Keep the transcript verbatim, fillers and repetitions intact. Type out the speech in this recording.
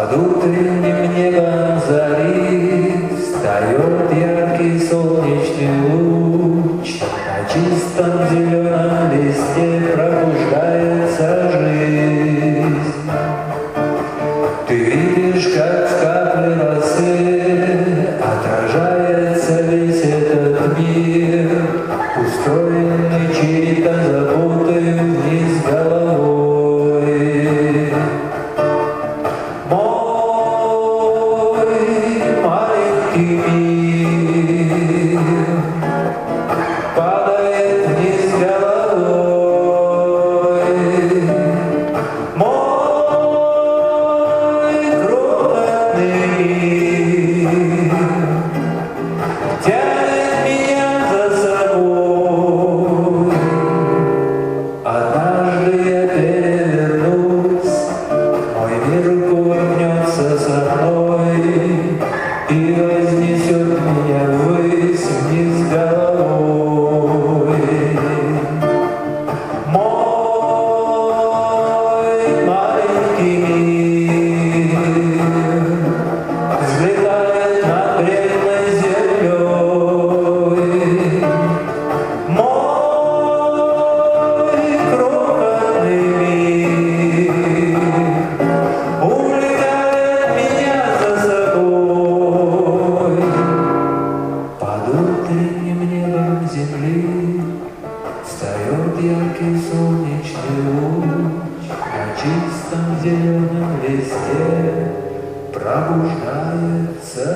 Под утренним небом зари встает яркий солнечный луч, на чистом зеленом листе пробуждается жизнь. Ты видишь, как в капле росы отражается весь этот мир, устроенный чьей-то заботой вниз головой. Падает вниз головой мой крохотный мир, тянет меня за собой. Однажды я перевернусь, мой мир кувырнется со мной и вознесет меня ввысь, вниз головой. Мой маленький мир взлетает над бренной землей. Мой крохотный мир увлекает меня за собой. Под утренним небом земли встает яркий солнечный луч, на чистом зеленом листе пробуждается